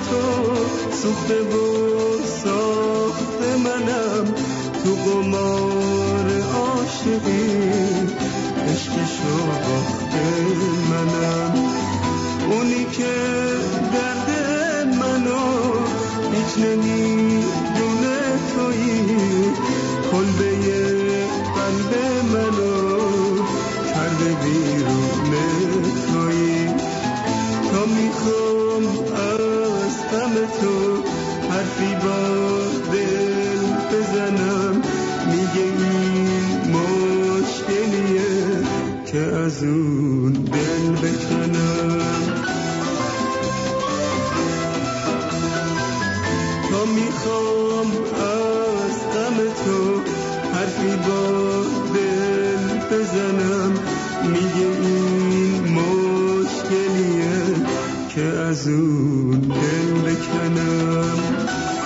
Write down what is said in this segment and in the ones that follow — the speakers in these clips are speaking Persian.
تو سوخته و ساخته منم، تو قمار عاشقی عشقشو باخته منم. اونی که درد منو هیچ نمیدونه تویی، کلبه قلب منو کرده بیرون تویی. تا میخوام از غم تو حرفی با دل بزنم، میگه این مشکلیه که از اون دل بکنم. تا میخوام از غم تو حرفی با دل بزنم، میگه این مشکلیه که از اون دل بکنم.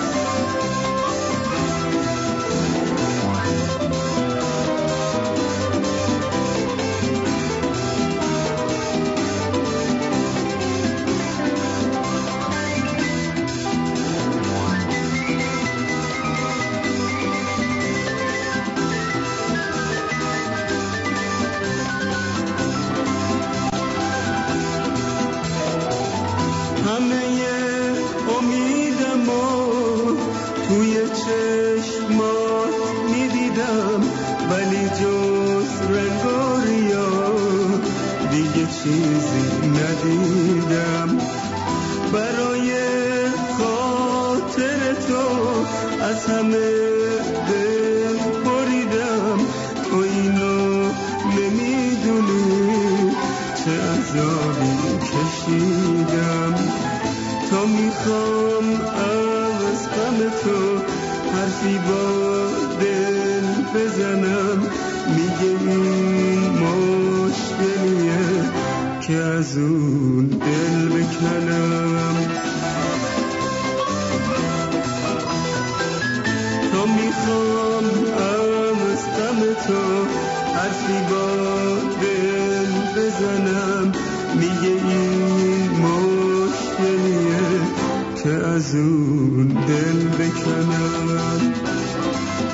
چیزی ندیدم برای خاطر تو، از همه دل بریدم. تو اینو نمیدونی چه عذابی کشیدم. تا میخوام از غم تو حرفی با دل بزنم، میگه این مشکلیه که از اون دل بکنم. تا میخوام از غم تو حرفی با دل بزنم، میگه این مشکلیه که از اون دل بکنم.